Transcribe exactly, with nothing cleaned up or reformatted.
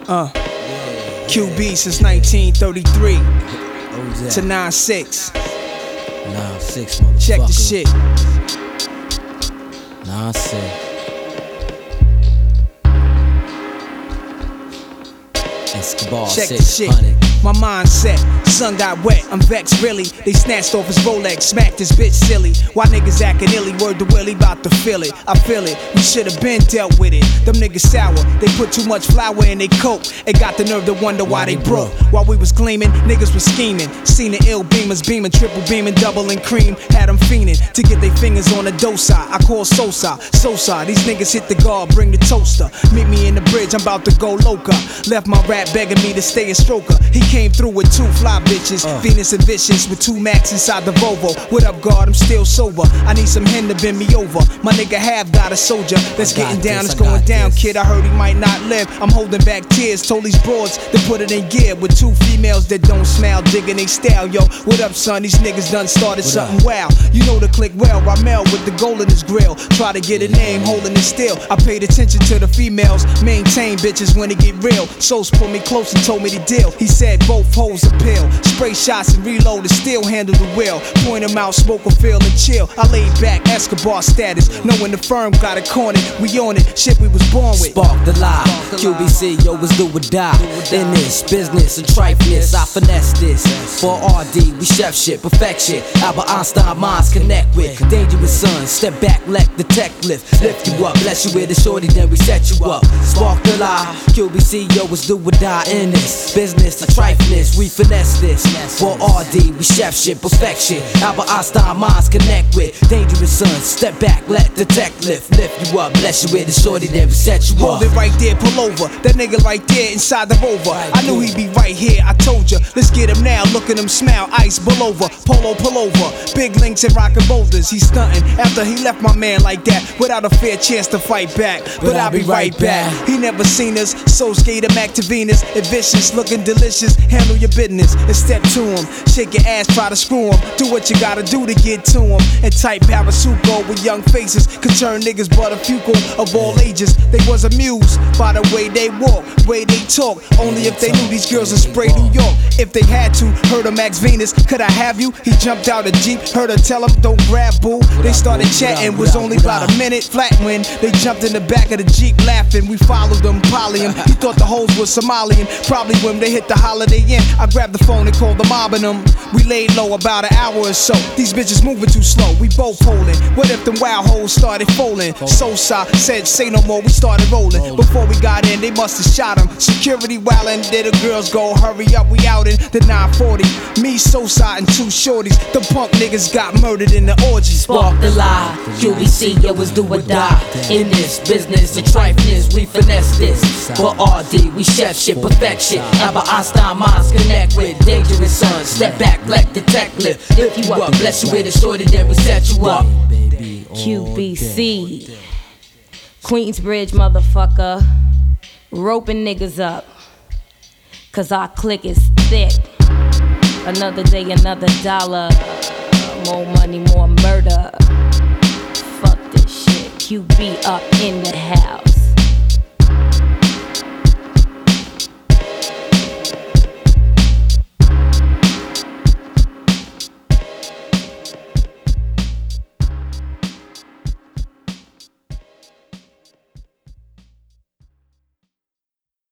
Uh, Q B since nineteen thirty-three to nine six. nine six, motherfucker. Check the shit. nine six. Escobar, Check the shit. My mindset, sun got wet, I'm vexed really. They snatched off his Rolex, smacked this bitch silly. Why niggas acting illy, word to Willie, bout to feel it. I feel it, we should've been dealt with it. Them niggas sour, they put too much flour in they coke. And got the nerve to wonder why they broke. While we was gleaming, niggas was scheming. Seen the ill beamers beaming, triple beaming, double and cream. Had them fiending to get their fingers on the dosa. I call Sosa, Sosa. These niggas hit the guard, bring the toaster. Meet me in the bridge, I'm about to go loca. Left my rap begging me to stay a stroker. He came through with two fly bitches, uh. Venus and Vicious with two Max inside the Volvo. What up, guard? I'm still sober. I need some hen to bend me over. My nigga have got a soldier that's getting down. It's going down, kid. I heard he might not live. I'm holding back tears. Told these broads to put it in gear with two females that don't smile, digging they style. Yo, what up, son? These niggas done started what something up? Wow. You know the click well. Ramel with the gold in his grill. Try to get a name, holding it still. I paid attention to the females. Maintain bitches when it get real. Sos pulled me close and told me the deal. He said both hoes appeal. Spray shots and reload and still handle the wheel. Point them out, smoke a feel and chill. I laid back, Escobar status. Knowing the firm got it cornered. We on it, shit we was born with. Spark the lie. Q B C, yo, was do or die. In this business and trifeness, I finesse this. For R D, we chef shit, perfection. Albert Einstein minds connect with. Dangerous sons, step back, let the tech lift. Lift you up, bless you with a shorty, then we set you up. Spark the lie. Q B C, yo, was do or die. In this business and trifeness, we finesse this. For R D, we chef shit, perfection. Albert Einstein minds connect with. Dangerous sons, step back, let the tech lift. Lift you up, bless you with a shorty, then we set you up. Hold it right there, pull over. That nigga right there inside the Rover. I knew he'd be right here, I told ya. Let's get him now, look at him smile. Ice, pull over, polo, pull over. Big links and rockin' boulders. He's stuntin' after he left my man like that, without a fair chance to fight back. But, but I'll be right back. back. He never seen us, so skate him back to Venus. And vicious, looking delicious. Handle your business and step to him. Shake your ass, try to screw him. Do what you gotta do to get to him. And type Parasuco with young faces could turn niggas butterfugal of all ages. They was amused by the way they walk, way they talk. Only if they knew these girls would spray New York. If they had to, heard of Max Venus, could I have you? He jumped out a Jeep, heard her tell him don't grab boo. They started chatting, was only about a minute flat when they jumped in the back of the Jeep laughing. We followed them, poly him. He thought the hoes was Somalian. Probably when they hit the Holiday Inn, I grabbed the phone and called the mob and them. We laid low about an hour or so. These bitches moving too slow, we both holding. What if them wild hoes started folding? Sosa said say no more, we started rolling. Before we got in, they must have shot him. Security wildin', did the girls go, hurry up, we out in the nine forty. Me, Sosa, and two shorties. The punk niggas got murdered in the orgy. Spark the lie, Q B C, yo, was do or die. In this business and trifeness, we finesse this. For R D, we chef shit, perfection. Albert Einstein minds connect with. Dangerous sons, step back, let the tech lift. Lift you up, bless you with a shorty, then we set you up. Q B C, Queensbridge, motherfucker. Roping niggas up, cause our clique is thick. Another day, another dollar. More money, more murder. Fuck this shit. Q B up in the house.